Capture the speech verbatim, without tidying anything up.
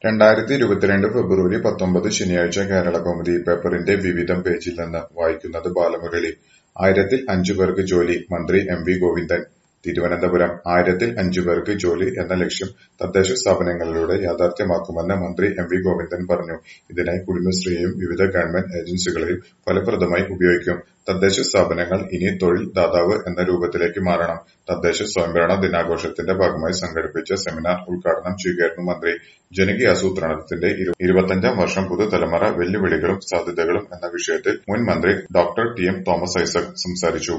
രണ്ടായിരത്തി ഇരുപത്തിരണ്ട് ഫെബ്രുവരി പത്തൊമ്പത് ശനിയാഴ്ച കേരളകൗമുദി പേപ്പറിന്റെ വിവിധം പേജിൽ നിന്ന് വായിക്കുന്നത് ബാലമുരളി. ആയിരത്തിൽ അഞ്ചുപേർക്ക് ജോലി മന്ത്രി എം വി ഗോവിന്ദൻ തിരുവനന്തപുരം. ആയിരത്തിൽ അഞ്ചുപേർക്ക് ജോലി എന്ന ലക്ഷ്യം തദ്ദേശ സ്ഥാപനങ്ങളിലൂടെ യാഥാർത്ഥ്യമാക്കുമെന്ന് മന്ത്രി എം വി ഗോവിന്ദൻ പറഞ്ഞു. ഇതിനായി കുടുംബശ്രീയെയും വിവിധ ഗവൺമെന്റ് ഏജൻസികളെയും ഫലപ്രദമായി ഉപയോഗിക്കും. തദ്ദേശ സ്ഥാപനങ്ങൾ ഇനി തൊഴിൽ ദാതാവ് എന്ന രൂപത്തിലേക്ക് മാറണം. തദ്ദേശ സ്വയംഭരണ ദിനാഘോഷത്തിന്റെ ഭാഗമായി സംഘടിപ്പിച്ച സെമിനാർ ഉദ്ഘാടനം ചെയ്യുകയായിരുന്നു മന്ത്രി. ജനകീയാസൂത്രണത്തിന്റെ ഇരുപത്തഞ്ചാം വർഷം പുതുതലമുറ വെല്ലുവിളികളും സാധ്യതകളും എന്ന വിഷയത്തിൽ മുൻ മന്ത്രി doctor T M Thomas Isaac സംസാരിച്ചു.